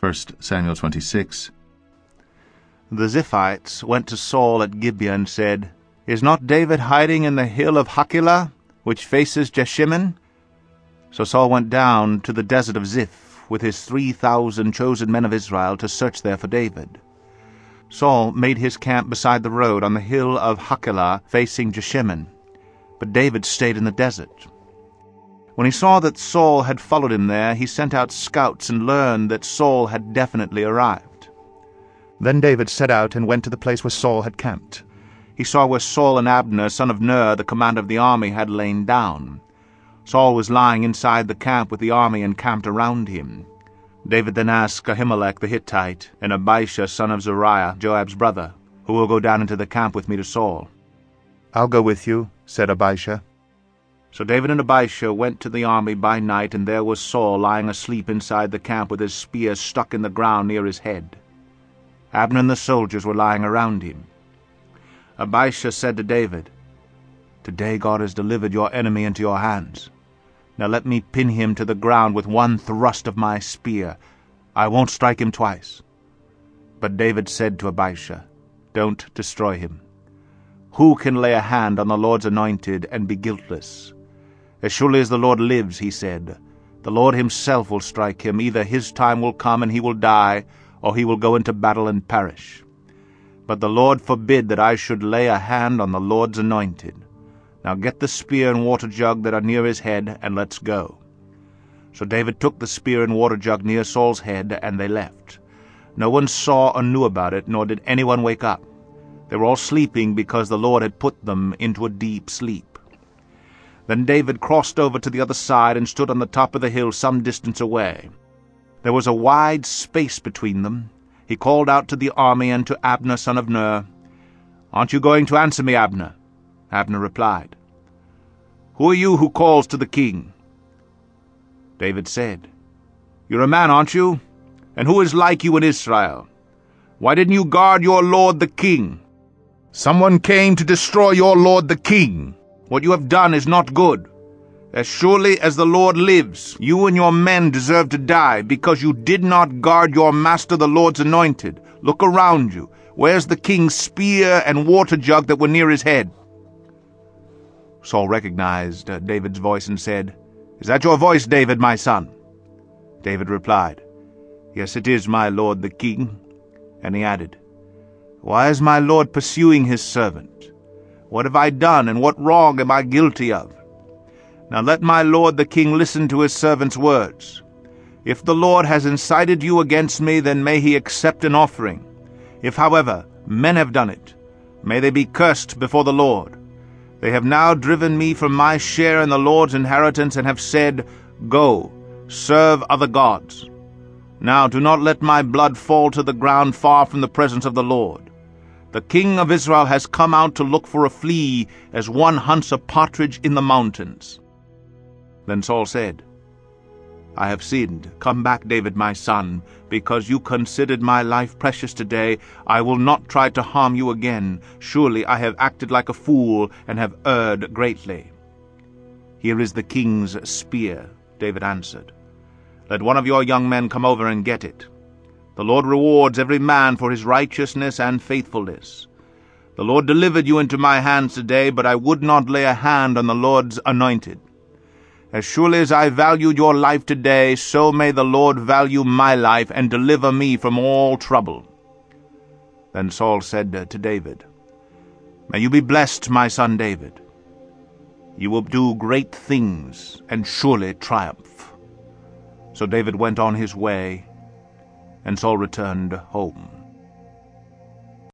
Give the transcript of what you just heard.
1 Samuel 26. The Ziphites went to Saul at Gibeah and said, "Is not David hiding in the hill of Hachilah, which faces Jeshimon?" So Saul went down to the desert of Ziph with his 3,000 chosen men of Israel to search there for David. Saul made his camp beside the road on the hill of Hachilah facing Jeshimon, but David stayed in the desert. When he saw that Saul had followed him there, he sent out scouts and learned that Saul had definitely arrived. Then David set out and went to the place where Saul had camped. He saw where Saul and Abner, son of Ner, the commander of the army, had lain down. Saul was lying inside the camp with the army encamped around him. David then asked Ahimelech the Hittite and Abishai, son of Zeruiah, Joab's brother, "Who will go down into the camp with me to Saul?" "I'll go with you," said Abishai. So David and Abishai went to the army by night, and there was Saul lying asleep inside the camp with his spear stuck in the ground near his head. Abner and the soldiers were lying around him. Abishai said to David, "Today God has delivered your enemy into your hands. Now let me pin him to the ground with one thrust of my spear. I won't strike him twice." But David said to Abishai, "Don't destroy him. Who can lay a hand on the Lord's anointed and be guiltless? As surely as the Lord lives," he said, "the Lord himself will strike him. Either his time will come and he will die, or he will go into battle and perish. But the Lord forbid that I should lay a hand on the Lord's anointed. Now get the spear and water jug that are near his head, and let's go." So David took the spear and water jug near Saul's head, and they left. No one saw or knew about it, nor did anyone wake up. They were all sleeping because the Lord had put them into a deep sleep. Then David crossed over to the other side and stood on the top of the hill some distance away. There was a wide space between them. He called out to the army and to Abner, son of Ner, "Aren't you going to answer me, Abner?" Abner replied, "Who are you who calls to the king?" David said, "You're a man, aren't you? And who is like you in Israel? Why didn't you guard your lord the king? Someone came to destroy your lord the king. What you have done is not good. As surely as the Lord lives, you and your men deserve to die, because you did not guard your master the Lord's anointed. Look around you. Where's the king's spear and water jug that were near his head?" Saul recognized David's voice and said, "Is that your voice, David, my son?" David replied, "Yes, it is, my lord the king." And he added, "Why is my lord pursuing his servant? What have I done, and what wrong am I guilty of? Now let my lord the king listen to his servant's words. If the Lord has incited you against me, then may he accept an offering. If, however, men have done it, may they be cursed before the Lord. They have now driven me from my share in the Lord's inheritance, and have said, 'Go, serve other gods.' Now do not let my blood fall to the ground far from the presence of the Lord. The king of Israel has come out to look for a flea, as one hunts a partridge in the mountains." Then Saul said, "I have sinned. Come back, David, my son. Because you considered my life precious today, I will not try to harm you again. Surely I have acted like a fool, and have erred greatly." "Here is the king's spear," David answered. "Let one of your young men come over and get it. The Lord rewards every man for his righteousness and faithfulness. The Lord delivered you into my hands today, but I would not lay a hand on the Lord's anointed. As surely as I valued your life today, so may the Lord value my life and deliver me from all trouble." Then Saul said to David, "May you be blessed, my son David. You will do great things and surely triumph." So David went on his way, and Saul returned home.